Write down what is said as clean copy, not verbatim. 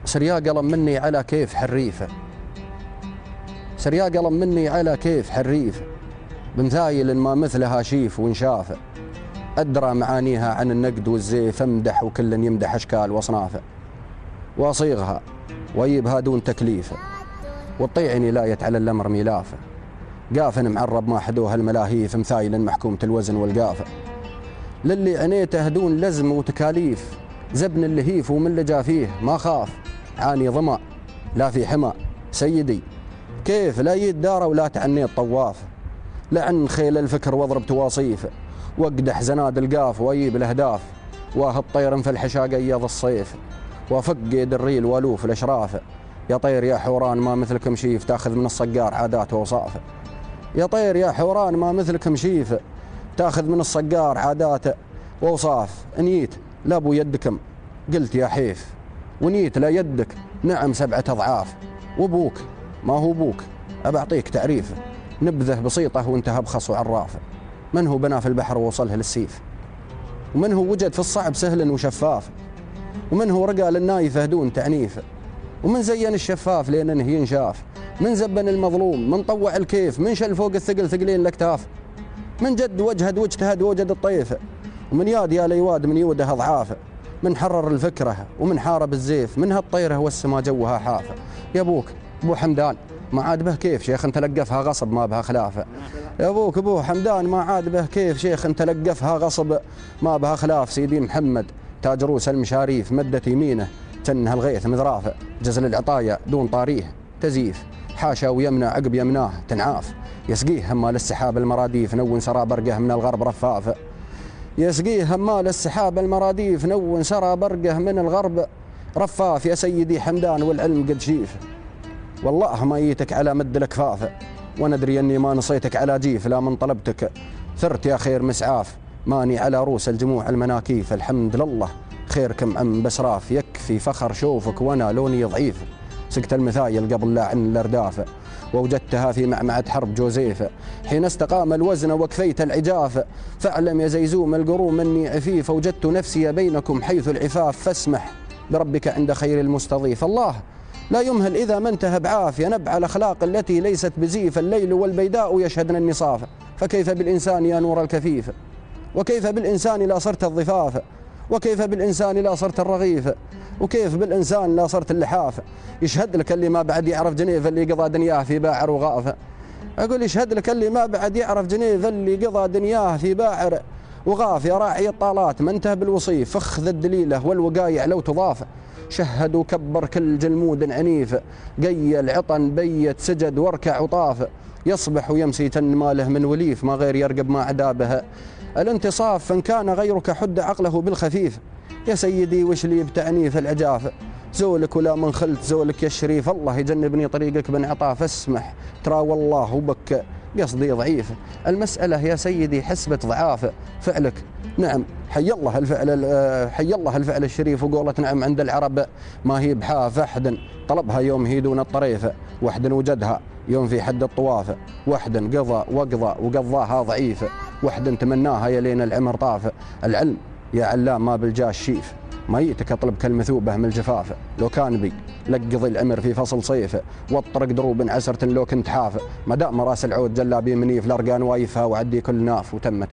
سريا قلم مني على كيف حريفه، سريا قلم مني على كيف حريفه، بمثايل ما مثلها شيف وانشافه، أدرى معانيها عن النقد والزيف، امدح وكل يمدح أشكال وأصنافه، وأصيغها وأجيبها دون تكليفه، والطيعني لايت على الأمر ميلافه، قافن معرب ما حدوها الملاهيف، مثايل محكومة الوزن والقافه، للي عنيته دون لزم وتكاليف، زبن اللهيف ومن اللي جا فيه ما خاف، عاني ظما لا في حما سيدي، كيف لا يدار ولا تعنيت طواف، لعن خيل الفكر واضرب تواصيف، واقدح زناد القاف واجيب الاهداف، واهد طير في الحشا قيض الصيف، وافق يد الريل والوف الاشراف، يا طير يا حوران ما مثلك مشيف، تاخذ من الصقار عادات واوصافه، يا طير يا حوران ما مثلك مشيف، تاخذ من الصقار عادات واوصاف، نيت لا ابو يدكم قلت يا حيف، ونيت لا يدك نعم 7 أضعاف، وابوك ما هو بوك أبعطيك تعريفه، نبذه بسيطه وانتهى بخص وعرافه، من هو بنا في البحر ووصله للسيف، ومن هو وجد في الصعب سهل وشفاف، ومن هو رقى للنايفه دون تعنيفه، ومن زين الشفاف لين ينشاف، من زبن المظلوم من طوع الكيف، من شل فوق الثقل ثقلين الاكتاف، من جد وجهد واجتهد ووجد الطيف، ومن ياد يا ليواد من يوده اضعافه، من حرر الفكره ومن حارب الزيف، من هالطيره والسما جوها حافه، يا ابوك ابو حمدان ما عاد به كيف شيخ تلقفها غصب ما بها خلافه، يا ابوك ابو حمدان ما عاد به كيف شيخ تلقفها غصب ما بها خلاف، سيدي محمد تاج روس المشاريف مدت يمينه تنها الغيث مذرافه، جزل العطايا دون طاريه تزيف، حاشا ويمنى عقب يمناه تنعاف، يسقيه همال السحاب المراديف نون سرى برقه من الغرب رفافه، يسقيه همال السحاب المراديف نون سرى برقه من الغرب رفاف، يا سيدي حمدان والعلم قد شيف، والله ما جيتك على مد الأكفاف، وندري أني ما نصيتك على جيف، لا من طلبتك ثرت يا خير مسعاف، ماني على رؤوس الجموع المناكيف، الحمد لله خيركم عم بسراف، يكفي فخر شوفك وأنا لوني ضعيف، سقت المثايل قبل لا عن الأرداف، ووجدتها في معمعة حرب جوزيف، حين استقام الوزن وكفيت العجاف، فاعلم يا زيزوم القروم أني عفيف، وجدت نفسي بينكم حيث العفاف، فاسمح بربك عند خير المستضيف، الله لا يمهل إذا ما انتهى بعافية، نبع الأخلاق التي ليست بزيف، الليل والبيداء يشهدن النصاف، فكيف بالإنسان يا نور الكفيف، وكيف بالإنسان لا صرت الضفاف، وكيف بالإنسان لا صرت الرغيف، وكيف بالإنسان لا صرت اللحاف، يشهد لك اللي ما بعد يعرف جنيف اللي قضى دنياه في باعر وغافة، أقول يشهد لك اللي ما بعد يعرف جنيف اللي قضى دنياه في باعر وغاف، يا راعي الطالات ما انتهى بالوصيف، فخذ الدليلة والوقايع لو تضاف، شهد وكبر كل جلمود عنيف، قي العطن بيت سجد واركع وطاف، يصبح ويمسي تن ماله من وليف، ما غير يرقب ما عدابه الانتصاف، فان كان غيرك حد عقله بالخفيف، يا سيدي وش لي بتعنيف العجاف، زولك ولا من خلت زولك يا الشريف، الله يجنبني طريقك بن عطاف، اسمح ترى والله وبك قصدي ضعيف، المسألة يا سيدي حسبة ضعاف فعلك، نعم حي الله الفعل الشريف، وقولة نعم عند العرب ما هي بحاف، أحد طلبها يوم هي دون الطريف، وحد وجدها يوم في حد الطواف، وحد قضى وقضاها ضعيف، وحد تمناها يلين العمر طاف، العلم يا علام ما بالجاه الشيف، ما يتك اطلب كالمثوبه من الجفاف، لو كان بي لقضي العمر في فصل صيفه، والطرق دروب عسرة لو كنت حافه، ما دام راس العود جلابي منيف، الارقان وايفها وعدي كل ناف، وتمت